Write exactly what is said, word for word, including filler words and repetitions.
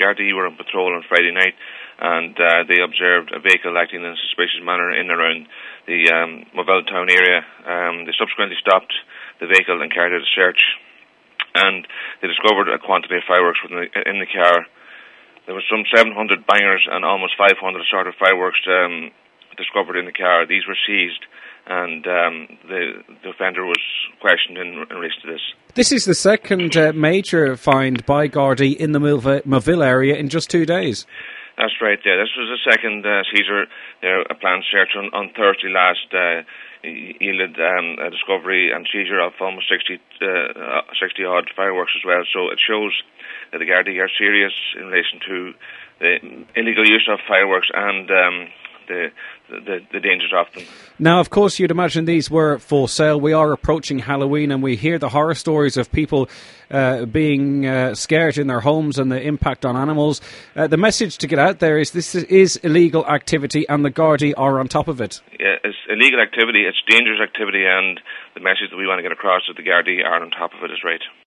Gardaí were on patrol on Friday night, and uh, they observed a vehicle acting in a suspicious manner in and around the um, Moville town area. Um, they subsequently stopped the vehicle and carried out a search, and they discovered a quantity of fireworks within the, in the car. There was some seven hundred bangers and almost five hundred assorted fireworks um, discovered in the car. These were seized, and um, the, the offender was questioned in, in relation to this. This is the second uh, major find by Gardaí in the Moville area in just two days. That's right, yeah. This was the second uh, seizure. There, a planned search on, on Thursday last uh, yielded um, a discovery and seizure of almost sixty, uh, sixty odd fireworks as well. So it shows that the Gardaí are serious in relation to the illegal use of fireworks and um, the, the the dangers of them. Now, of course, you'd imagine these were for sale. We are approaching Halloween, and we hear the horror stories of people uh, being uh, scared in their homes and the impact on animals. Uh, the message to get out there is this is illegal activity, and the Gardaí are on top of it. Yeah, it's illegal activity, it's dangerous activity, and the message that we want to get across is that the Gardaí are on top of it is right.